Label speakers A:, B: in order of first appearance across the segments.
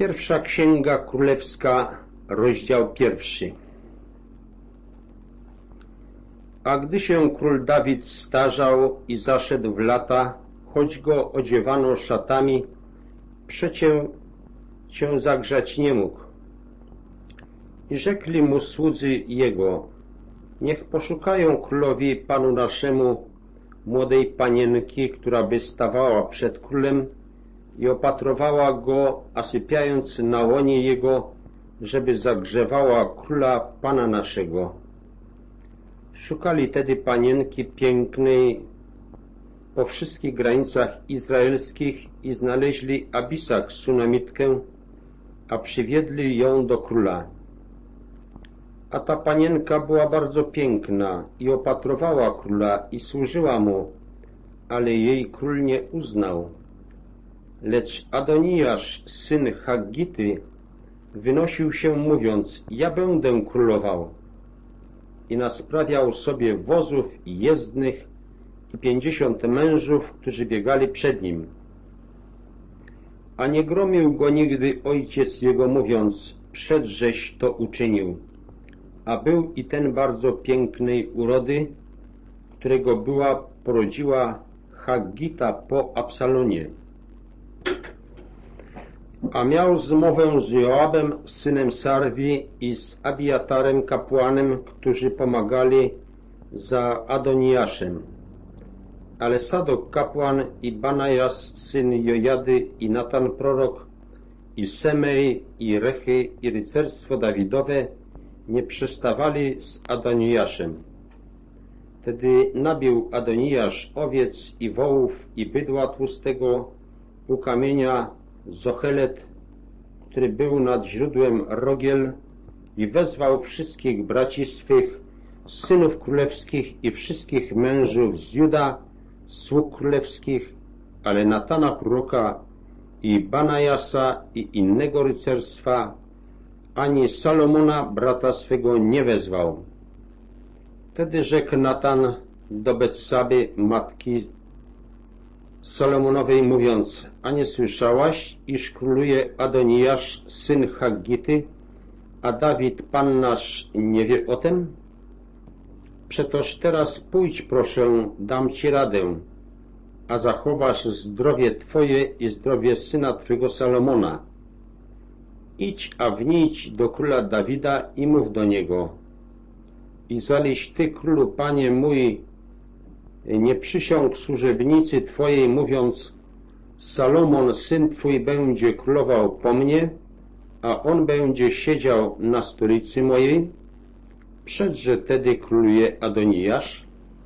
A: Pierwsza Księga Królewska, rozdział 1. A gdy się król Dawid starzał i zaszedł w lata, choć go odziewano szatami, przecie się zagrzać nie mógł. I rzekli mu słudzy jego: niech poszukają królowi panu naszemu młodej panienki, która by stawała przed królem i opatrowała go, a sypiając na łonie jego, żeby zagrzewała króla pana naszego. Szukali tedy panienki pięknej po wszystkich granicach izraelskich i znaleźli Abisag Sunamitkę, a przywiedli ją do króla. A ta panienka była bardzo piękna i opatrowała króla i służyła mu, ale jej król nie uznał. Lecz Adonijasz, syn Haggity, wynosił się mówiąc: ja będę królował. I nasprawiał sobie wozów i jezdnych i 50 mężów, którzy biegali przed nim. A nie gromił go nigdy ojciec jego, mówiąc: przedżeś to uczynił. A był i ten bardzo pięknej urody, którego była porodziła Haggita po Absalonie. A miał zmowę z Joabem, synem Sarwi, i z Abiatarem, kapłanem, którzy pomagali za Adonijaszem. Ale Sadok kapłan i Banajas, syn Jojady, i Natan prorok, i Semej, i Rechy, i rycerstwo Dawidowe nie przestawali z Adonijaszem. Wtedy nabił Adonijasz owiec i wołów i bydła tłustego u kamienia Zochelet, który był nad źródłem Rogiel, i wezwał wszystkich braci swych, synów królewskich i wszystkich mężów z Juda, sług królewskich, ale Natana proroka i Banajasa i innego rycerstwa, ani Salomona brata swego nie wezwał. Wtedy rzekł Natan do Betsaby, matki Salomonowej, mówiąc: a nie słyszałaś, iż króluje Adonijasz, syn Haggity, a Dawid, pan nasz, nie wie o tem? Przetoż teraz pójdź, proszę, dam ci radę, a zachowasz zdrowie twoje i zdrowie syna twego Salomona. Idź, a wnijdź do króla Dawida i mów do niego: i zaliś ty, królu, panie mój, nie przysiąg służebnicy twojej, mówiąc: Salomon, syn twój, będzie królował po mnie, a on będzie siedział na stolicy mojej? Przedże tedy króluje Adonijasz?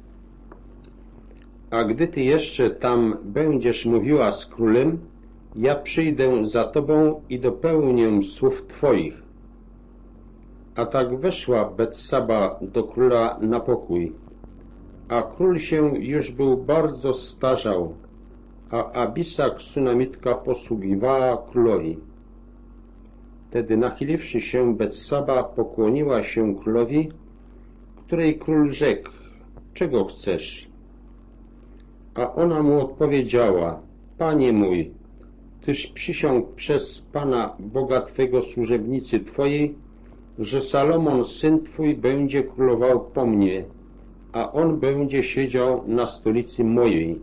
A: A gdy ty jeszcze tam będziesz mówiła z królem, ja przyjdę za tobą i dopełnię słów twoich. A tak weszła Betsaba do króla na pokój. A król się już był bardzo starzał, a Abisag Sunamitka posługiwała królowi. Wtedy, nachyliwszy się, Betsaba pokłoniła się królowi, której król rzekł: czego chcesz? A ona mu odpowiedziała: panie mój, tyś przysiągł przez Pana Boga twego służebnicy twojej, że Salomon, syn twój, będzie królował po mnie, a on będzie siedział na stolicy mojej.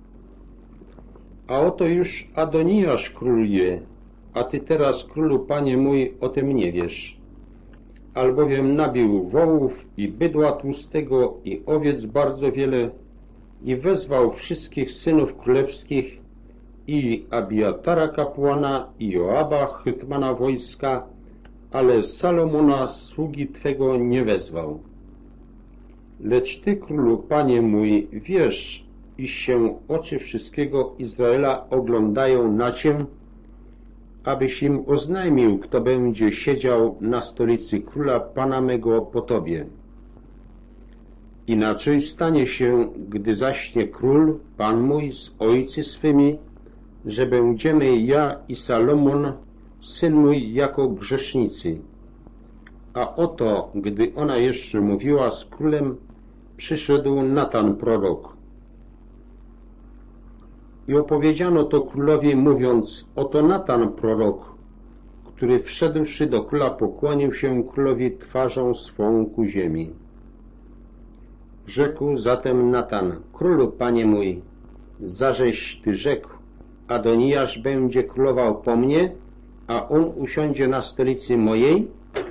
A: A oto już Adonijasz króluje, a ty teraz, królu, panie mój, o tym nie wiesz. Albowiem nabił wołów i bydła tłustego i owiec bardzo wiele i wezwał wszystkich synów królewskich i Abiatara kapłana i Joaba, hetmana wojska, ale Salomona, sługi twego, nie wezwał. Lecz ty, królu, panie mój, wiesz, iż się oczy wszystkiego Izraela oglądają na cię, abyś im oznajmił, kto będzie siedział na stolicy króla pana mego po tobie. Inaczej stanie się, gdy zaśnie król, pan mój, z ojcy swymi, że będziemy ja i Salomon, syn mój, jako grzesznicy. A oto, gdy ona jeszcze mówiła z królem, przyszedł Natan prorok. I opowiedziano to królowi, mówiąc: oto Natan prorok, który wszedłszy do króla pokłonił się królowi twarzą swą ku ziemi. Rzekł zatem Natan: Królu, panie mój, zażeś ty rzekł, Adonijasz będzie królował po mnie, a on usiądzie na stolicy mojej?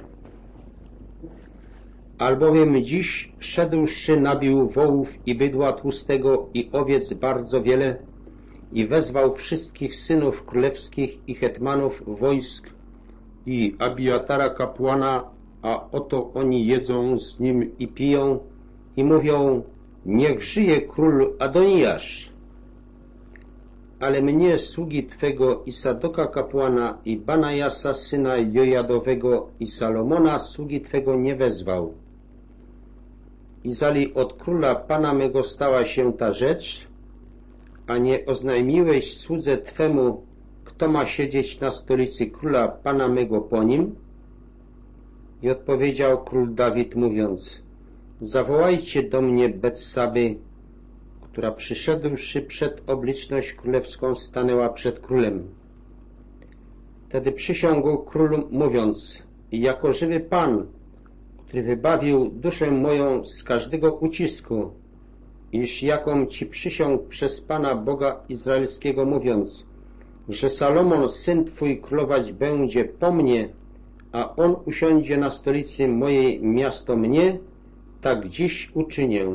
A: Albowiem dziś szedłszy nabił wołów i bydła tłustego i owiec bardzo wiele i wezwał wszystkich synów królewskich i hetmanów wojsk i Abiatara kapłana, a oto oni jedzą z nim i piją i mówią: niech żyje król Adonijasz. Ale mnie, sługi Twego, i Sadoka kapłana, i Banajasa, syna Jojadowego, i Salomona, sługi Twego, nie wezwał. I zali od króla Pana mego stała się ta rzecz, a nie oznajmiłeś słudze Twemu, kto ma siedzieć na stolicy króla Pana mego po nim? I odpowiedział król Dawid, mówiąc: zawołajcie do mnie Betsaby, która przyszedłszy przed obliczność królewską stanęła przed królem. Wtedy przysiągł król, mówiąc: jako żywy Pan, który wybawił duszę moją z każdego ucisku, iż jaką ci przysiągł przez Pana Boga Izraelskiego, mówiąc, że Salomon, syn Twój, królować będzie po mnie, a on usiądzie na stolicy mojej miasto mnie, tak dziś uczynię.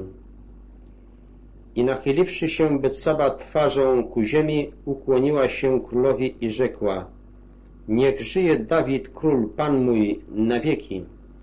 A: I nachyliwszy się Betsaba twarzą ku ziemi, ukłoniła się królowi i rzekła: niech żyje Dawid, król Pan mój, na wieki.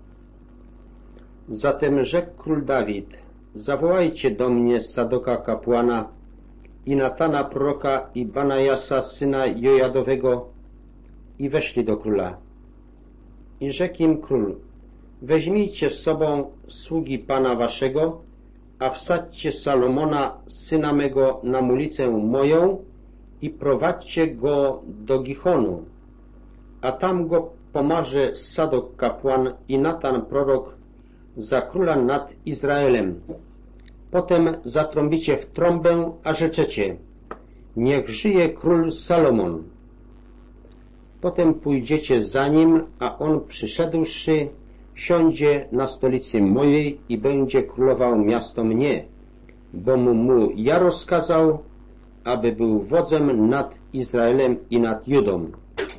A: Zatem rzekł król Dawid: zawołajcie do mnie Sadoka kapłana i Natana proroka i Banajasa, syna Jojadowego. I weszli do króla. I rzekł im król: weźmijcie z sobą sługi Pana waszego, a wsadźcie Salomona, syna mego, na mulicę moją i prowadźcie go do Gichonu, a tam go pomarze Sadok kapłan i Natan prorok za króla nad Izraelem. Potem zatrąbicie w trąbę, a rzeczecie: niech żyje król Salomon. Potem pójdziecie za nim, a on przyszedłszy siądzie na stolicy mojej i będzie królował miasto mnie, bo mu ja rozkazał, aby był wodzem nad Izraelem i nad Judą.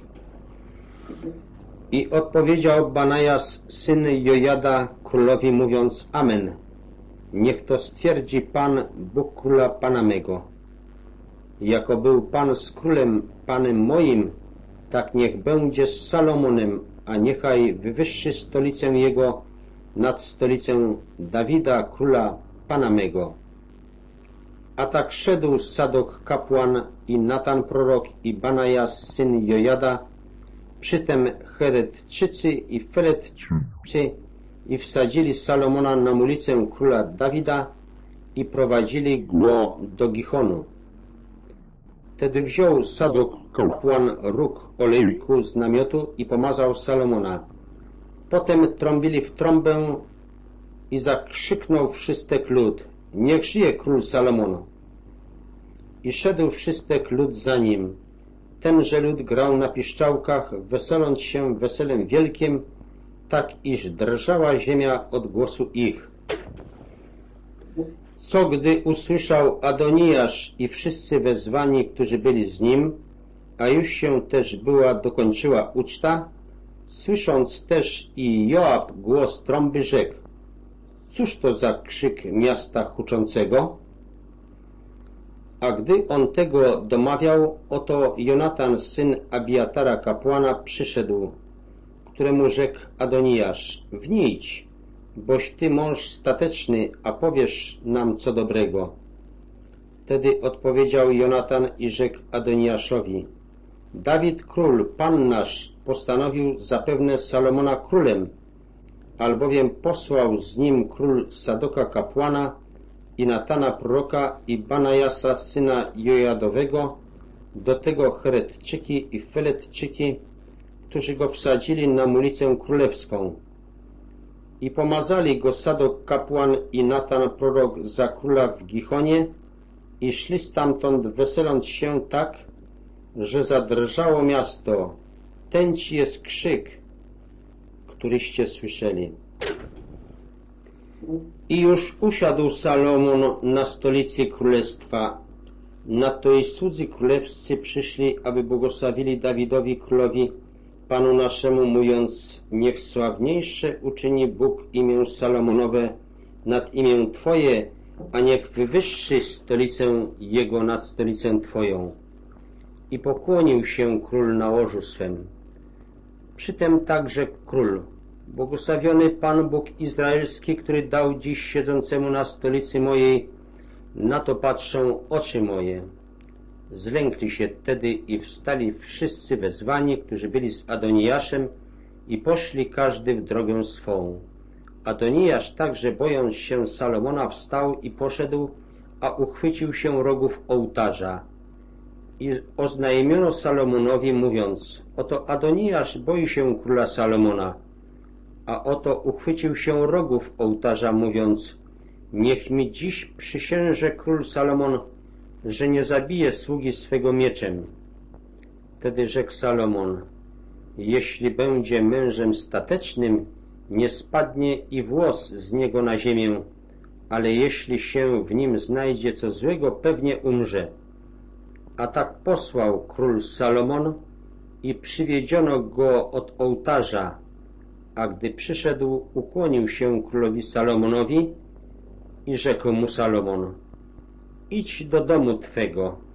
A: I odpowiedział Banajas, syn Jojada, królowi, mówiąc: amen. Niech to stwierdzi Pan, Bóg króla Pana mego. Jako był Pan z królem Panem moim, tak niech będzie z Salomonem, a niechaj wywyższy stolicę jego nad stolicę Dawida, króla Pana mego. A tak szedł Sadok kapłan i Natan prorok i Banajas, syn Jojada, przytem Cheretczycy i Feletczycy, i wsadzili Salomona na mulicę króla Dawida i prowadzili go do Gichonu. Wtedy wziął Sadok kapłan róg olejku z namiotu i pomazał Salomona. Potem trąbili w trąbę i zakrzyknął wszystek lud: niech żyje król Salomon. I szedł wszystek lud za nim. Tenże lud grał na piszczałkach, weseląc się weselem wielkim, tak iż drżała ziemia od głosu ich. Co gdy usłyszał Adonijasz i wszyscy wezwani, którzy byli z nim, a już się też była dokończyła uczta, słysząc też i Joab głos trąby, rzekł: cóż to za krzyk miasta huczącego? A gdy on tego domawiał, oto Jonatan, syn Abiatara kapłana, przyszedł, któremu rzekł Adonijasz: wnijść, boś ty mąż stateczny, a powiesz nam co dobrego. Wtedy odpowiedział Jonatan i rzekł Adonijaszowi: Dawid król, Pan nasz, postanowił zapewne Salomona królem, albowiem posłał z nim król Sadoka kapłana i Natana proroka i Banajasa, syna Jojadowego, do tego Cheretczyki i Feletczyki, którzy go wsadzili na mulicę królewską. I pomazali go Sadok kapłan i Natan prorok za króla w Gichonie i szli stamtąd, weseląc się tak, że zadrżało miasto, ten ci jest krzyk, któryście słyszeli. I już usiadł Salomon na stolicy królestwa. Na to i słudzy królewscy przyszli, aby błogosławili Dawidowi królowi, Panu naszemu, mówiąc: niech sławniejsze uczyni Bóg imię Salomonowe nad imię Twoje, a niech wywyższy stolicę Jego nad stolicę Twoją. I pokłonił się król na łożu swem. Przytem także król: błogosławiony Pan Bóg Izraelski, który dał dziś siedzącemu na stolicy mojej, na to patrzą oczy moje. Zlękli się tedy i wstali wszyscy wezwani, którzy byli z Adoniaszem, i poszli każdy w drogę swą. Adonijasz także, bojąc się Salomona, wstał i poszedł, a uchwycił się rogów ołtarza. I oznajmiono Salomonowi, mówiąc: oto Adonijasz boi się króla Salomona. A oto uchwycił się rogów ołtarza, mówiąc: niech mi dziś przysięże król Salomon, że nie zabije sługi swego mieczem. Wtedy rzekł Salomon: jeśli będzie mężem statecznym, nie spadnie i włos z niego na ziemię, ale jeśli się w nim znajdzie co złego, pewnie umrze. A tak posłał król Salomon i przywiedziono go od ołtarza, a gdy przyszedł, ukłonił się królowi Salomonowi i rzekł mu Salomon: idź do domu twego,